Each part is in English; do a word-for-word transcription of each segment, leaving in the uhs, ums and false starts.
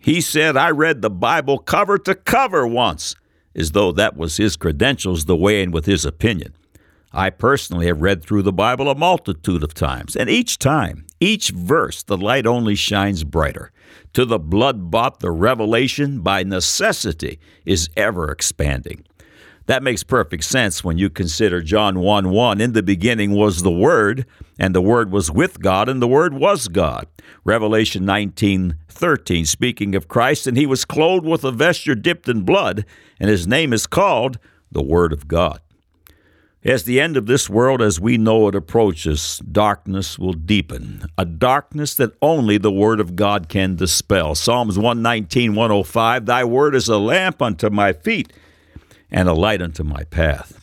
He said, I read the Bible cover to cover once, as though that was his credentials the way in with his opinion. I personally have read through the Bible a multitude of times, and each time, each verse, the light only shines brighter. To the blood-bought, the revelation, by necessity, is ever expanding. That makes perfect sense when you consider John one one. In the beginning was the Word, and the Word was with God, and the Word was God. Revelation nineteen thirteen, speaking of Christ, and he was clothed with a vesture dipped in blood, and his name is called the Word of God. As the end of this world as we know it approaches, darkness will deepen, a darkness that only the Word of God can dispel. Psalms one nineteen, one oh five, Thy word is a lamp unto my feet and a light unto my path.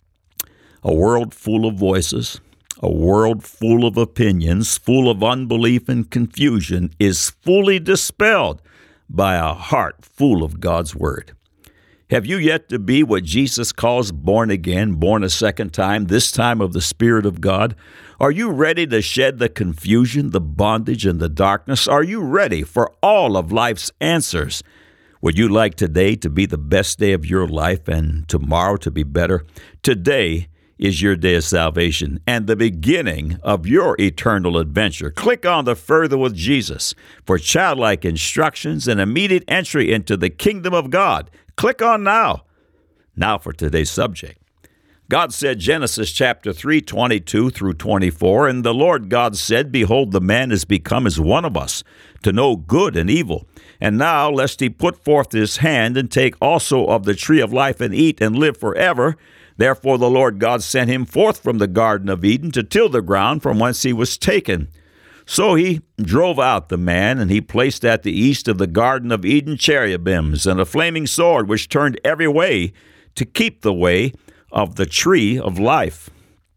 A world full of voices, a world full of opinions, full of unbelief and confusion is fully dispelled by a heart full of God's Word. Have you yet to be what Jesus calls born again, born a second time, this time of the Spirit of God? Are you ready to shed the confusion, the bondage, and the darkness? Are you ready for all of life's answers? Would you like today to be the best day of your life and tomorrow to be better? Today is your day of salvation and the beginning of your eternal adventure. Click on the Further with Jesus for childlike instructions and immediate entry into the kingdom of God. Click on now. Now for today's subject. God said, Genesis chapter three, twenty-two through twenty-four, and the Lord God said, Behold, the man is become as one of us, to know good and evil. And now, lest he put forth his hand and take also of the tree of life and eat and live forever, therefore the Lord God sent him forth from the Garden of Eden to till the ground from whence he was taken. So he drove out the man, and he placed at the east of the Garden of Eden cherubims and a flaming sword which turned every way to keep the way of the tree of life.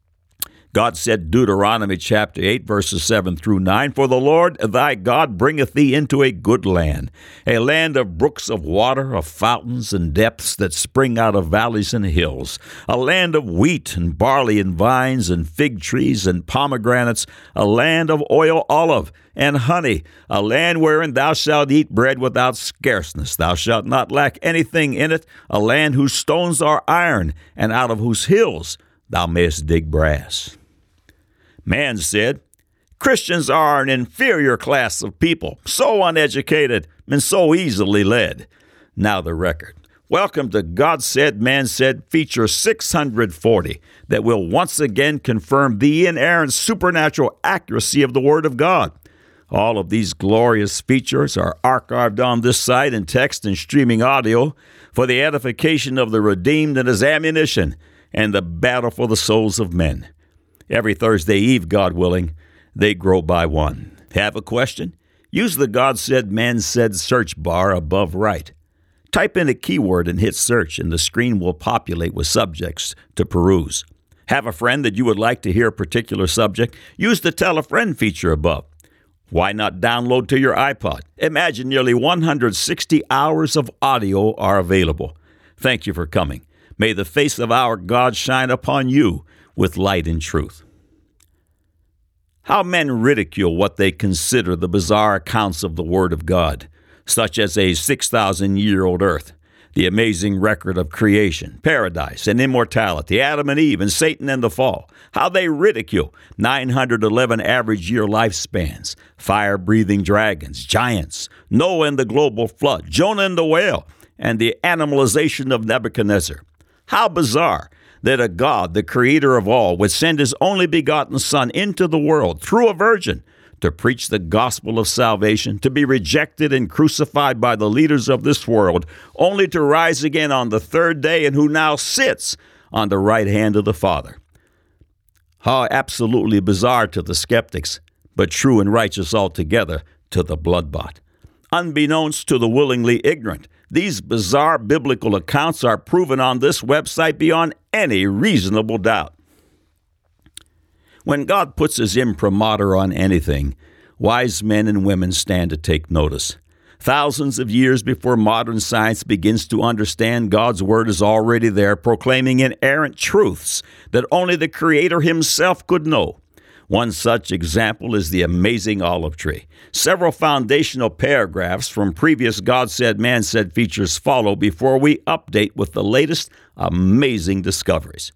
God said, Deuteronomy chapter eight, verses seven through nine, For the Lord thy God bringeth thee into a good land, a land of brooks of water, of fountains and depths that spring out of valleys and hills, a land of wheat and barley and vines and fig trees and pomegranates, a land of oil, olive, and honey, a land wherein thou shalt eat bread without scarceness. Thou shalt not lack anything in it, a land whose stones are iron, and out of whose hills thou mayest dig brass. Man said, Christians are an inferior class of people, so uneducated and so easily led. Now the record. Welcome to God Said, Man Said, feature six hundred forty, that will once again confirm the inerrant supernatural accuracy of the Word of God. All of these glorious features are archived on this site in text and streaming audio for the edification of the redeemed and as ammunition and the battle for the souls of men. Every Thursday Eve, God willing, they grow by one. Have a question? Use the God Said, Man Said search bar above right. Type in a keyword and hit search, and the screen will populate with subjects to peruse. Have a friend that you would like to hear a particular subject? Use the Tell a Friend feature above. Why not download to your iPod? Imagine nearly one hundred sixty hours of audio are available. Thank you for coming. May the face of our God shine upon you with light and truth. How men ridicule what they consider the bizarre accounts of the Word of God, such as a six thousand year old earth, the amazing record of creation, paradise, and immortality, Adam and Eve, and Satan and the fall. How they ridicule nine hundred eleven average year lifespans, fire-breathing dragons, giants, Noah and the global flood, Jonah and the whale, and the animalization of Nebuchadnezzar. How bizarre that a God, the creator of all, would send his only begotten Son into the world through a virgin to preach the gospel of salvation, to be rejected and crucified by the leaders of this world, only to rise again on the third day, and who now sits on the right hand of the Father. How absolutely bizarre to the skeptics, but true and righteous altogether to the blood-bought. Unbeknownst to the willingly ignorant, these bizarre biblical accounts are proven on this website beyond any reasonable doubt. When God puts his imprimatur on anything, wise men and women stand to take notice. Thousands of years before modern science begins to understand, God's Word is already there, proclaiming inerrant truths that only the Creator himself could know. One such example is the amazing olive tree. Several foundational paragraphs from previous God Said, Man Said features follow before we update with the latest amazing discoveries.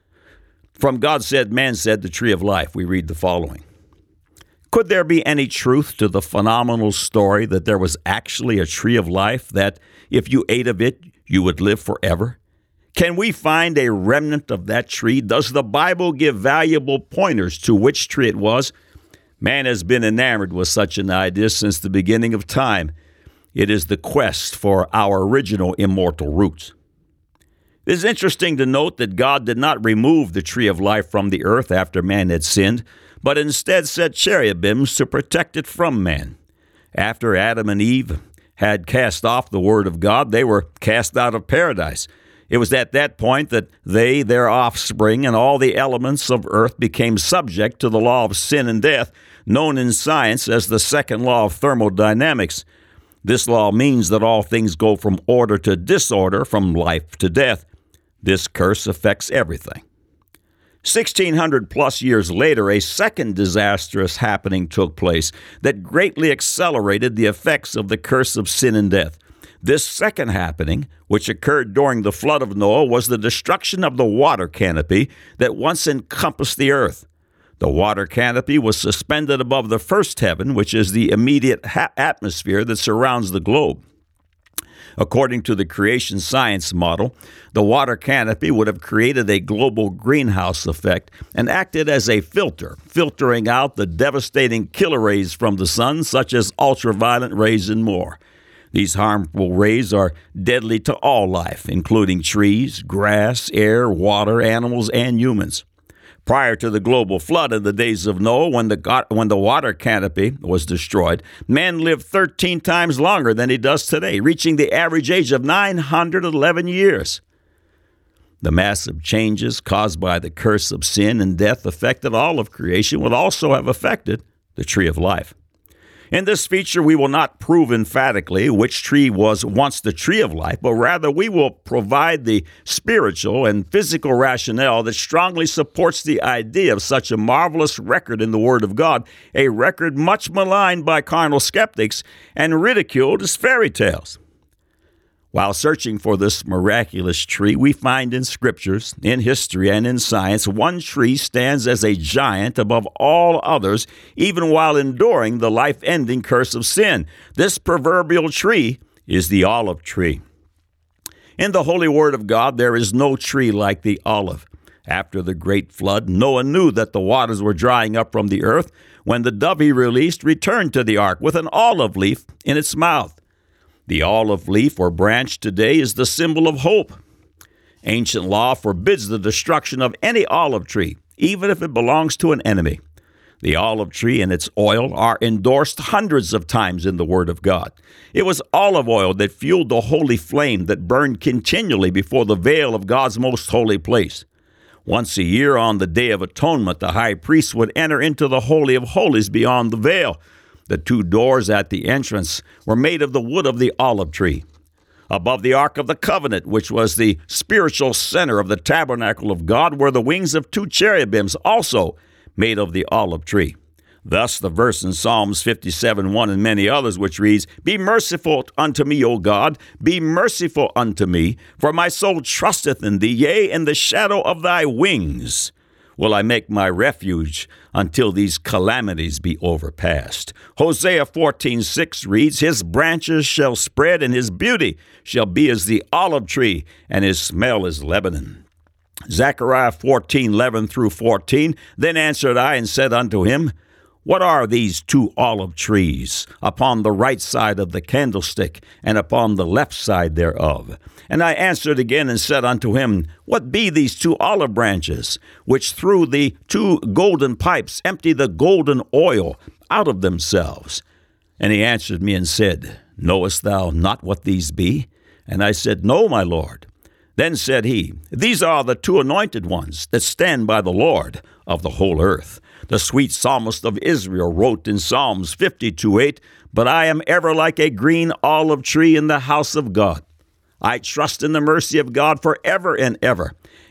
From God Said, Man Said, the Tree of Life, we read the following. Could there be any truth to the phenomenal story that there was actually a tree of life that, if you ate of it, you would live forever? Can we find a remnant of that tree? Does the Bible give valuable pointers to which tree it was? Man has been enamored with such an idea since the beginning of time. It is the quest for our original immortal roots. It is interesting to note that God did not remove the tree of life from the earth after man had sinned, but instead set cherubims to protect it from man. After Adam and Eve had cast off the word of God, they were cast out of paradise. It was at that point that they, their offspring, and all the elements of earth became subject to the law of sin and death, known in science as the second law of thermodynamics. This law means that all things go from order to disorder, from life to death. This curse affects everything. sixteen hundred plus years later, a second disastrous happening took place that greatly accelerated the effects of the curse of sin and death. This second happening, which occurred during the flood of Noah, was the destruction of the water canopy that once encompassed the earth. The water canopy was suspended above the first heaven, which is the immediate ha- atmosphere that surrounds the globe. According to the creation science model, the water canopy would have created a global greenhouse effect and acted as a filter, filtering out the devastating killer rays from the sun, such as ultraviolet rays and more. These harmful rays are deadly to all life, including trees, grass, air, water, animals, and humans. Prior to the global flood in the days of Noah, when the, when the water canopy was destroyed, man lived thirteen times longer than he does today, reaching the average age of nine hundred eleven years. The massive changes caused by the curse of sin and death affected all of creation, would also have affected the tree of life. In this feature, we will not prove emphatically which tree was once the tree of life, but rather we will provide the spiritual and physical rationale that strongly supports the idea of such a marvelous record in the Word of God, a record much maligned by carnal skeptics and ridiculed as fairy tales. While searching for this miraculous tree, we find in scriptures, in history, and in science, one tree stands as a giant above all others, even while enduring the life-ending curse of sin. This proverbial tree is the olive tree. In the holy word of God, there is no tree like the olive. After the great flood, Noah knew that the waters were drying up from the earth when the dove he released returned to the ark with an olive leaf in its mouth. The olive leaf or branch today is the symbol of hope. Ancient law forbids the destruction of any olive tree, even if it belongs to an enemy. The olive tree and its oil are endorsed hundreds of times in the Word of God. It was olive oil that fueled the holy flame that burned continually before the veil of God's most holy place. Once a year on the Day of Atonement, the high priest would enter into the Holy of Holies beyond the veil. The two doors at the entrance were made of the wood of the olive tree. Above the Ark of the Covenant, which was the spiritual center of the tabernacle of God, were the wings of two cherubims, also made of the olive tree. Thus, the verse in Psalms fifty-seven one and many others, which reads, Be merciful unto me, O God, be merciful unto me, for my soul trusteth in thee, yea, in the shadow of thy wings will I make my refuge until these calamities be overpast. Hosea fourteen six reads, His branches shall spread, and his beauty shall be as the olive tree, and his smell as Lebanon. Zechariah fourteen eleven through fourteen, Then answered I and said unto him, What are these two olive trees upon the right side of the candlestick, and upon the left side thereof? And I answered again and said unto him, What be these two olive branches, which through the two golden pipes empty the golden oil out of themselves? And he answered me and said, Knowest thou not what these be? And I said, No, my Lord. Then said he, These are the two anointed ones that stand by the Lord of the whole earth. The sweet psalmist of Israel wrote in Psalms fifty-two eight, But I am ever like a green olive tree in the house of God. I trust in the mercy of God forever and ever,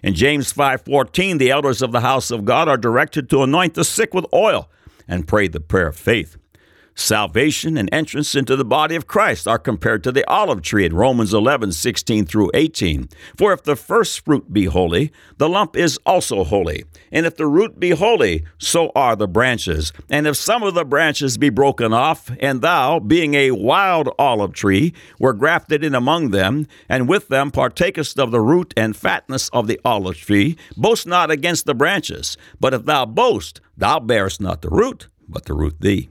In James five fourteen, the elders of the house of God are directed to anoint the sick with oil and pray the prayer of faith. Salvation and entrance into the body of Christ are compared to the olive tree in Romans eleven sixteen through eighteen. For if the first fruit be holy, the lump is also holy. And if the root be holy, so are the branches. And if some of the branches be broken off, and thou, being a wild olive tree, were grafted in among them, and with them partakest of the root and fatness of the olive tree, boast not against the branches. But if thou boast, thou bearest not the root, but the root thee.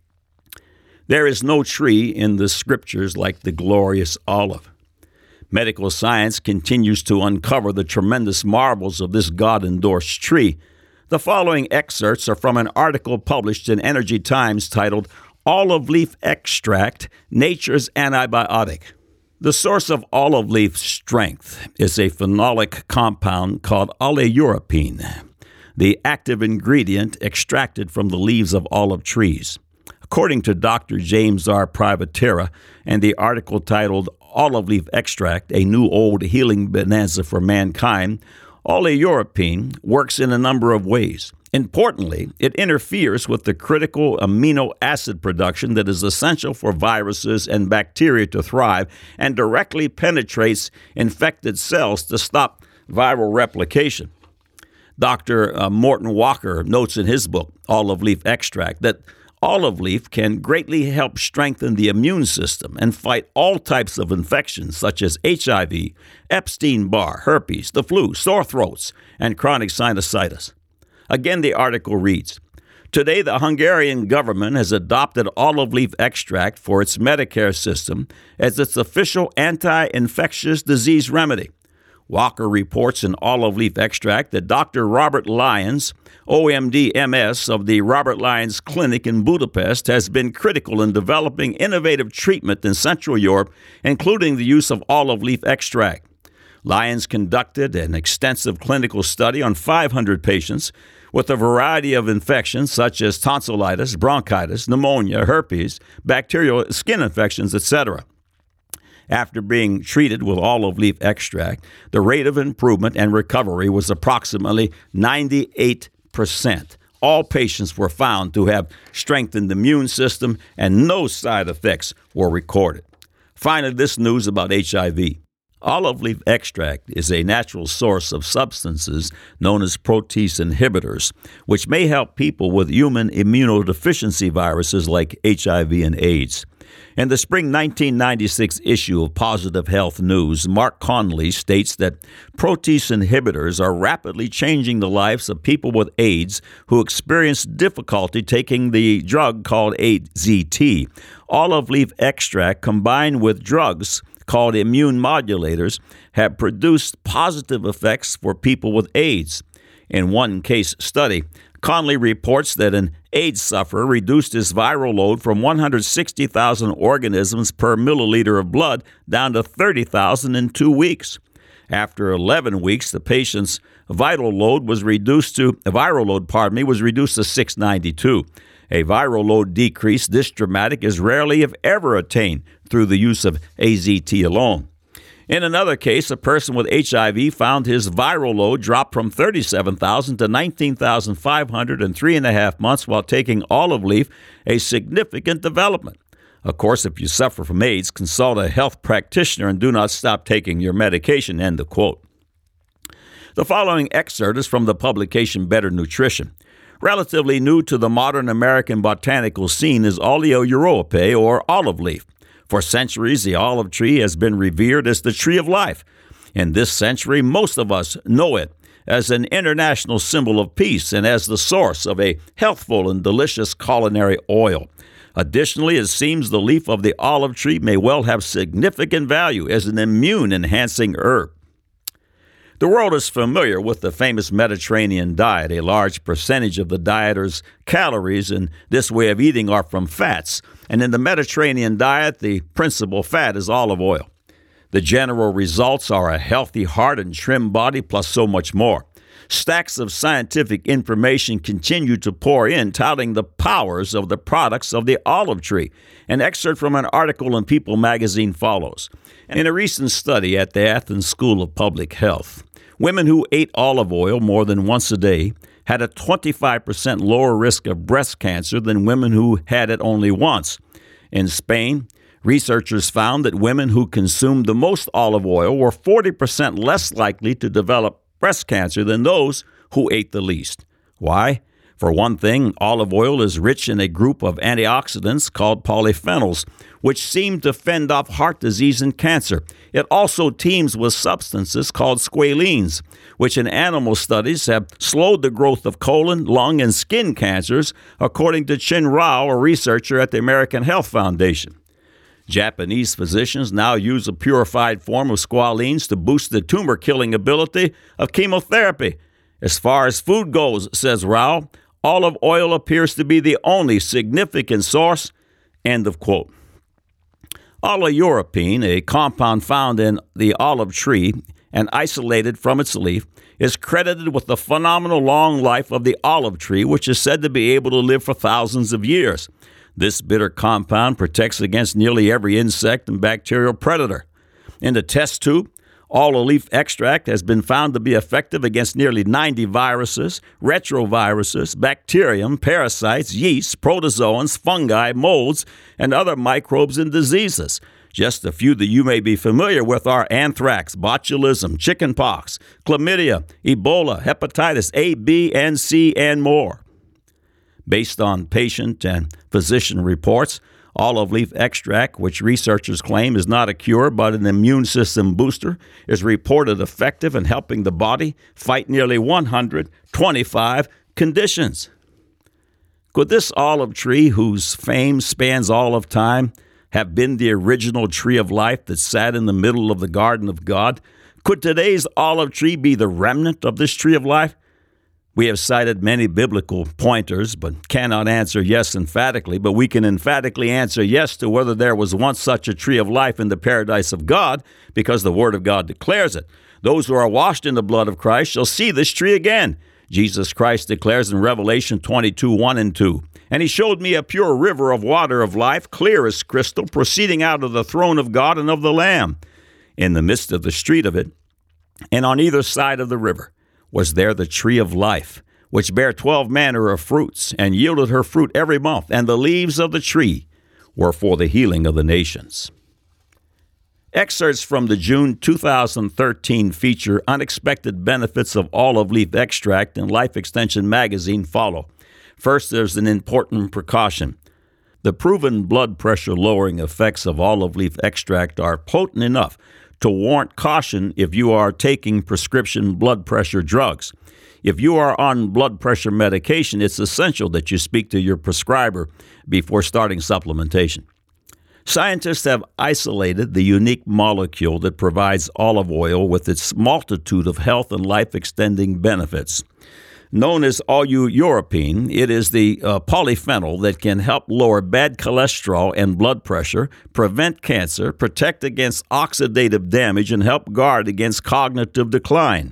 There is no tree in the Scriptures like the glorious olive. Medical science continues to uncover the tremendous marvels of this God-endorsed tree. The following excerpts are from an article published in Energy Times titled Olive Leaf Extract, Nature's Antibiotic. The source of olive leaf strength is a phenolic compound called oleuropein, the active ingredient extracted from the leaves of olive trees. According to Doctor James R. Privatera and the article titled Olive Leaf Extract, A New Old Healing Bonanza for Mankind, oleuropein works in a number of ways. Importantly, it interferes with the critical amino acid production that is essential for viruses and bacteria to thrive and directly penetrates infected cells to stop viral replication. Doctor Uh, Morton Walker notes in his book, Olive Leaf Extract, that olive leaf can greatly help strengthen the immune system and fight all types of infections such as H I V, Epstein-Barr, herpes, the flu, sore throats, and chronic sinusitis. Again, the article reads, today the Hungarian government has adopted olive leaf extract for its Medicare system as its official anti-infectious disease remedy. Walker reports in Olive Leaf Extract that Doctor Robert Lyons, O M D M S of the Robert Lyons Clinic in Budapest, has been critical in developing innovative treatment in Central Europe, including the use of olive leaf extract. Lyons conducted an extensive clinical study on five hundred patients with a variety of infections such as tonsillitis, bronchitis, pneumonia, herpes, bacterial skin infections, et cetera. After being treated with olive leaf extract, the rate of improvement and recovery was approximately ninety-eight percent. All patients were found to have strengthened the immune system and no side effects were recorded. Finally, this news about H I V. Olive leaf extract is a natural source of substances known as protease inhibitors, which may help people with human immunodeficiency viruses like H I V and AIDS. In the spring nineteen ninety-six issue of Positive Health News, Mark Conley states that protease inhibitors are rapidly changing the lives of people with AIDS who experience difficulty taking the drug called A Z T. Olive leaf extract combined with drugs called immune modulators have produced positive effects for people with AIDS. In one case study, Conley reports that an AIDS sufferer reduced his viral load from one hundred sixty thousand organisms per milliliter of blood down to thirty thousand in two weeks. After eleven weeks, the patient's vital load was reduced to viral load, pardon me, was reduced to six ninety-two. A viral load decrease this dramatic is rarely, if ever, attained through the use of A Z T alone. In another case, a person with H I V found his viral load dropped from thirty-seven thousand to nineteen thousand five hundred in three and a half months while taking olive leaf, a significant development. Of course, if you suffer from AIDS, consult a health practitioner and do not stop taking your medication, end of quote. The following excerpt is from the publication Better Nutrition. Relatively new to the modern American botanical scene is Oleo europaea, or olive leaf. For centuries, the olive tree has been revered as the tree of life. In this century, most of us know it as an international symbol of peace and as the source of a healthful and delicious culinary oil. Additionally, it seems the leaf of the olive tree may well have significant value as an immune-enhancing herb. The world is familiar with the famous Mediterranean diet. A large percentage of the dieters' calories in this way of eating are from fats, and in the Mediterranean diet, the principal fat is olive oil. The general results are a healthy heart and trim body, plus so much more. Stacks of scientific information continue to pour in, touting the powers of the products of the olive tree. An excerpt from an article in People magazine follows. In a recent study at the Athens School of Public Health, Women who ate olive oil more than once a day had a twenty-five percent lower risk of breast cancer than women who had it only once. In Spain, researchers found that women who consumed the most olive oil were forty percent less likely to develop breast cancer than those who ate the least. Why? For one thing, olive oil is rich in a group of antioxidants called polyphenols, which seem to fend off heart disease and cancer. It also teems with substances called squalene, which in animal studies have slowed the growth of colon, lung, and skin cancers, according to Chin Rao, a researcher at the American Health Foundation. Japanese physicians now use a purified form of squalene to boost the tumor-killing ability of chemotherapy. As far as food goes, says Rao, olive oil appears to be the only significant source. End of quote. Oleuropein, a compound found in the olive tree and isolated from its leaf, is credited with the phenomenal long life of the olive tree, which is said to be able to live for thousands of years. This bitter compound protects against nearly every insect and bacterial predator. In the test tube, olive leaf extract has been found to be effective against nearly ninety viruses, retroviruses, bacterium, parasites, yeast, protozoans, fungi, molds, and other microbes and diseases. Just a few that you may be familiar with are anthrax, botulism, chickenpox, chlamydia, Ebola, hepatitis A, B, and C, and more. Based on patient and physician reports, olive leaf extract, which researchers claim is not a cure but an immune system booster, is reported effective in helping the body fight nearly one hundred twenty-five conditions. Could this olive tree, whose fame spans all of time, have been the original tree of life that sat in the middle of the garden of God? Could today's olive tree be the remnant of this tree of life? We have cited many biblical pointers, but cannot answer yes emphatically, but we can emphatically answer yes to whether there was once such a tree of life in the paradise of God, because the Word of God declares it. Those who are washed in the blood of Christ shall see this tree again. Jesus Christ declares in Revelation twenty-two, one and two, "And he showed me a pure river of water of life, clear as crystal, proceeding out of the throne of God and of the Lamb. In the midst of the street of it, and on either side of the river, was there the tree of life, which bare twelve manner of fruits, and yielded her fruit every month, and the leaves of the tree were for the healing of the nations." Excerpts from the June two thousand thirteen feature Unexpected Benefits of Olive Leaf Extract in Life Extension magazine follow. First, there's an important precaution. The proven blood pressure lowering effects of olive leaf extract are potent enough to warrant caution if you are taking prescription blood pressure drugs. If you are on blood pressure medication, it's essential that you speak to your prescriber before starting supplementation. Scientists have isolated the unique molecule that provides olive oil with its multitude of health and life-extending benefits. Known as oleuropein, it is the uh, polyphenol that can help lower bad cholesterol and blood pressure, prevent cancer, protect against oxidative damage, and help guard against cognitive decline.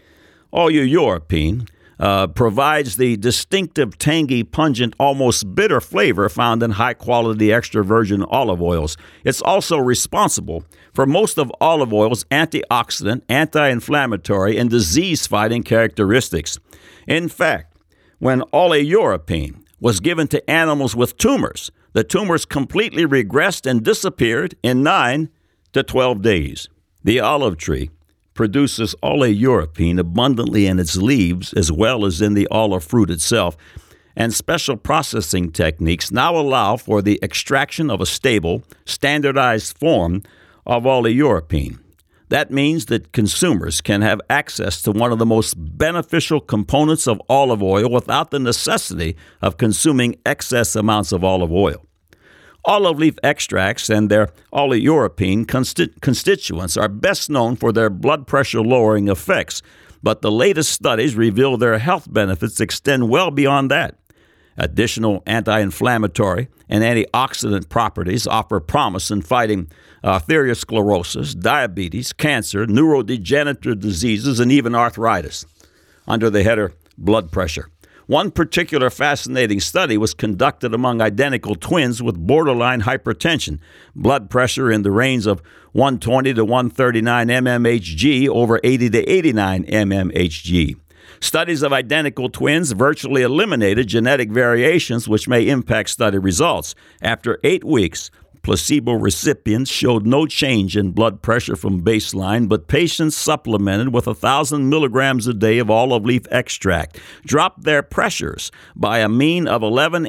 Oleuropein uh, provides the distinctive, tangy, pungent, almost bitter flavor found in high-quality extra virgin olive oils. It's also responsible for most of olive oil's antioxidant, anti-inflammatory, and disease-fighting characteristics. In fact, when oleuropein was given to animals with tumors, the tumors completely regressed and disappeared in nine to twelve days. The olive tree produces oleuropein abundantly in its leaves as well as in the olive fruit itself, and special processing techniques now allow for the extraction of a stable, standardized form of oleuropein. That means that consumers can have access to one of the most beneficial components of olive oil without the necessity of consuming excess amounts of olive oil. Olive leaf extracts and their oleuropein consti- constituents are best known for their blood pressure lowering effects, but the latest studies reveal their health benefits extend well beyond that. Additional anti-inflammatory and antioxidant properties offer promise in fighting atherosclerosis, diabetes, cancer, neurodegenerative diseases, and even arthritis. Under the header blood pressure, One particular fascinating study was conducted among identical twins with borderline hypertension, blood pressure in the range of one twenty to one thirty-nine mmHg over eighty to eighty-nine mmHg. Studies of identical twins virtually eliminated genetic variations which may impact study results. After eight weeks, placebo recipients showed no change in blood pressure from baseline, but patients supplemented with one thousand milligrams a day of olive leaf extract dropped their pressures by a mean of eleven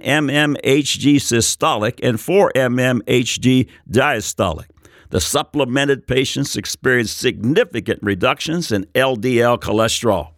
mmHg systolic and four mmHg diastolic. The supplemented patients experienced significant reductions in L D L cholesterol.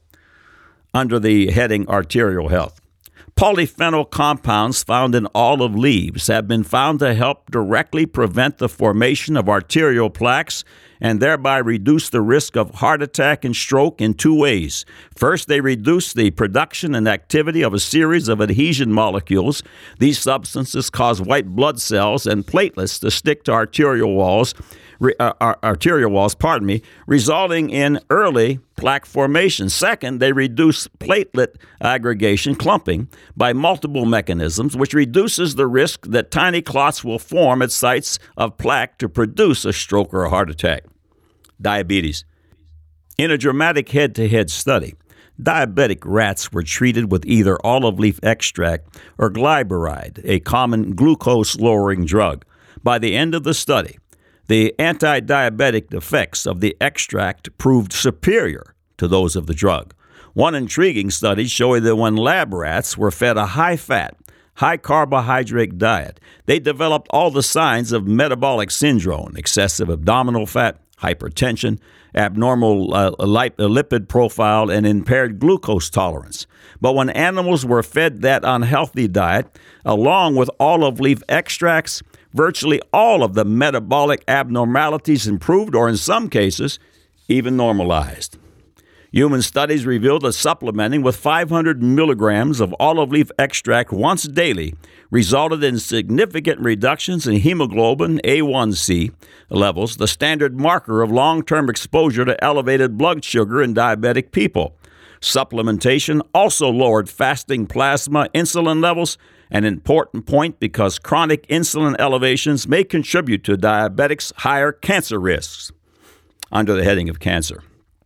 Under the heading Arterial Health, polyphenol compounds found in olive leaves have been found to help directly prevent the formation of arterial plaques and thereby reduce the risk of heart attack and stroke in two ways. First, they reduce the production and activity of a series of adhesion molecules. These substances cause white blood cells and platelets to stick to arterial walls, uh, arterial walls, pardon me, resulting in early plaque formation. Second, they reduce platelet aggregation, clumping, by multiple mechanisms, which reduces the risk that tiny clots will form at sites of plaque to produce a stroke or a heart attack. Diabetes. In a dramatic head-to-head study, diabetic rats were treated with either olive leaf extract or glyburide, a common glucose-lowering drug. By the end of the study, the anti-diabetic effects of the extract proved superior to those of the drug. One intriguing study showed that when lab rats were fed a high-fat, high-carbohydrate diet, they developed all the signs of metabolic syndrome: excessive abdominal fat, hypertension, abnormal uh, lip- lipid profile, and impaired glucose tolerance. But when animals were fed that unhealthy diet, along with olive leaf extracts, virtually all of the metabolic abnormalities improved, or in some cases, even normalized. Human studies revealed that supplementing with five hundred milligrams of olive leaf extract once daily resulted in significant reductions in hemoglobin A one C levels, the standard marker of long-term exposure to elevated blood sugar in diabetic people. Supplementation also lowered fasting plasma insulin levels, an important point because chronic insulin elevations may contribute to diabetics' higher cancer risks. Under the heading of cancer,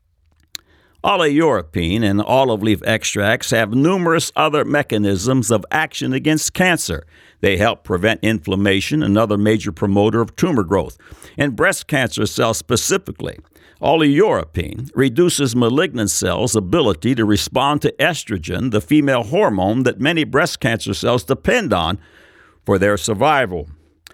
oleuropein and olive leaf extracts have numerous other mechanisms of action against cancer. They help prevent inflammation, another major promoter of tumor growth. In breast cancer cells specifically, oleuropein reduces malignant cells' ability to respond to estrogen, the female hormone that many breast cancer cells depend on for their survival.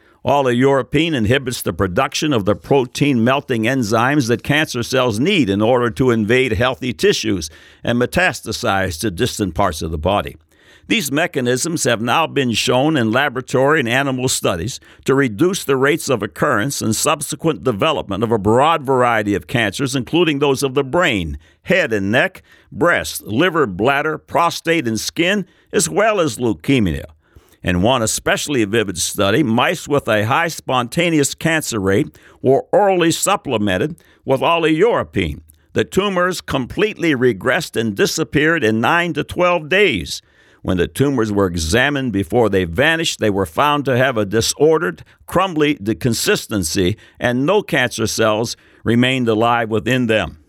Oleuropein inhibits the production of the protein-melting enzymes that cancer cells need in order to invade healthy tissues and metastasize to distant parts of the body. These mechanisms have now been shown in laboratory and animal studies to reduce the rates of occurrence and subsequent development of a broad variety of cancers, including those of the brain, head and neck, breast, liver, bladder, prostate, and skin, as well as leukemia. In one especially vivid study, mice with a high spontaneous cancer rate were orally supplemented with oleuropein. The tumors completely regressed and disappeared in nine to twelve days. When the tumors were examined before they vanished, they were found to have a disordered, crumbly consistency, and no cancer cells remained alive within them.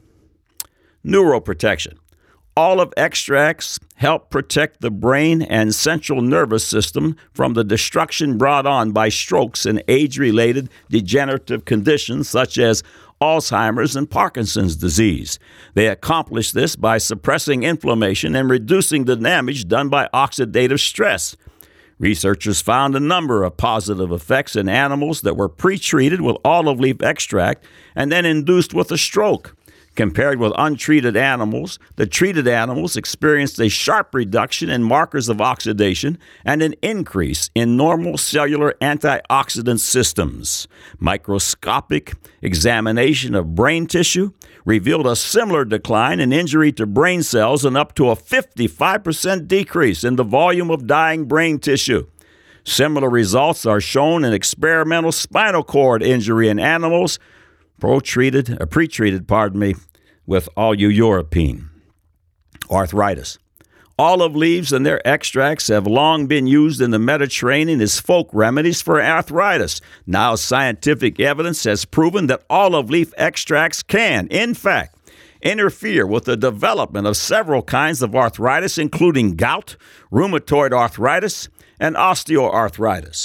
Neuroprotection. Olive extracts help protect the brain and central nervous system from the destruction brought on by strokes and age-related degenerative conditions such as Alzheimer's and Parkinson's disease. They accomplish this by suppressing inflammation and reducing the damage done by oxidative stress. Researchers found a number of positive effects in animals that were pre-treated with olive leaf extract and then induced with a stroke. Compared with untreated animals, the treated animals experienced a sharp reduction in markers of oxidation and an increase in normal cellular antioxidant systems. Microscopic examination of brain tissue revealed a similar decline in injury to brain cells and up to a fifty-five percent decrease in the volume of dying brain tissue. Similar results are shown in experimental spinal cord injury in animals Pro-treated, uh, pre-treated, pardon me, with oleuropein. Arthritis. Olive leaves and their extracts have long been used in the Mediterranean as folk remedies for arthritis. Now scientific evidence has proven that olive leaf extracts can, in fact, interfere with the development of several kinds of arthritis, including gout, rheumatoid arthritis, and osteoarthritis.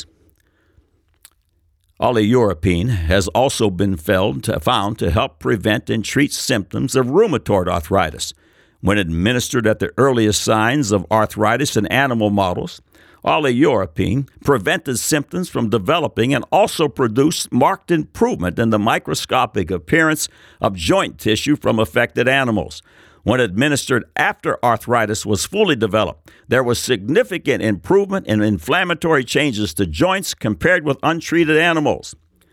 Oleuropein has also been found to help prevent and treat symptoms of rheumatoid arthritis. When administered at the earliest signs of arthritis in animal models, oleuropein prevented symptoms from developing and also produced marked improvement in the microscopic appearance of joint tissue from affected animals. When administered after arthritis was fully developed, there was significant improvement in inflammatory changes to joints compared with untreated animals.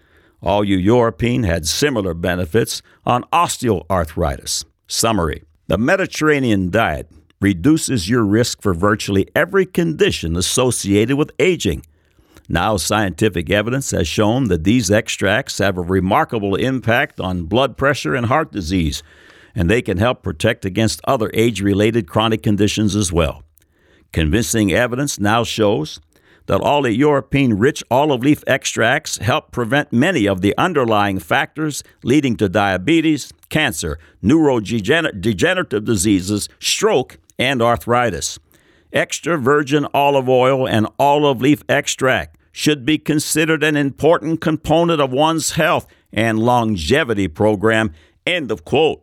Oleuropein had similar benefits on osteoarthritis. Summary: the Mediterranean diet reduces your risk for virtually every condition associated with aging. Now, scientific evidence has shown that these extracts have a remarkable impact on blood pressure and heart disease, and they can help protect against other age-related chronic conditions as well. Convincing evidence now shows that oleuropein-rich olive leaf extracts help prevent many of the underlying factors leading to diabetes, cancer, neurodegenerative diseases, stroke, and arthritis. Extra virgin olive oil and olive leaf extract should be considered an important component of one's health and longevity program. End of quote.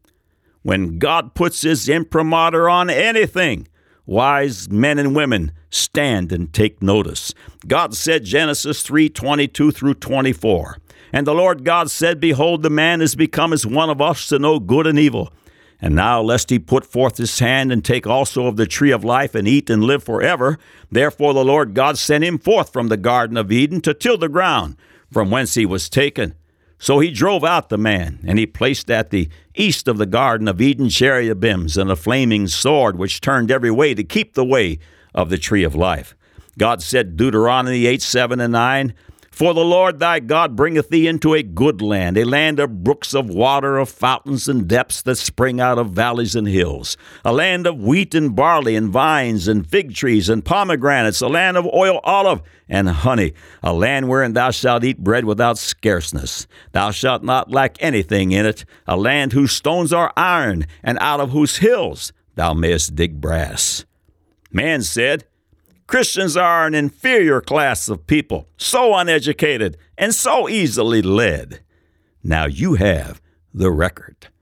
When God puts his imprimatur on anything, wise men and women stand and take notice. God said, Genesis three twenty-two through twenty-four, "And the Lord God said, Behold, the man is become as one of us to know good and evil. And now, lest he put forth his hand and take also of the tree of life and eat and live forever, therefore the Lord God sent him forth from the Garden of Eden to till the ground, from whence he was taken. So he drove out the man, and he placed at the east of the Garden of Eden cherubims and a flaming sword, which turned every way to keep the way of the tree of life. God said, Deuteronomy eight, seven, and nine, For the Lord thy God bringeth thee into a good land, a land of brooks of water, of fountains and depths that spring out of valleys and hills, a land of wheat and barley and vines and fig trees and pomegranates, a land of oil, olive, and honey, a land wherein thou shalt eat bread without scarceness. Thou shalt not lack anything in it, a land whose stones are iron, and out of whose hills thou mayest dig brass." Man said, Christians are an inferior class of people, so uneducated and so easily led. Now you have the record.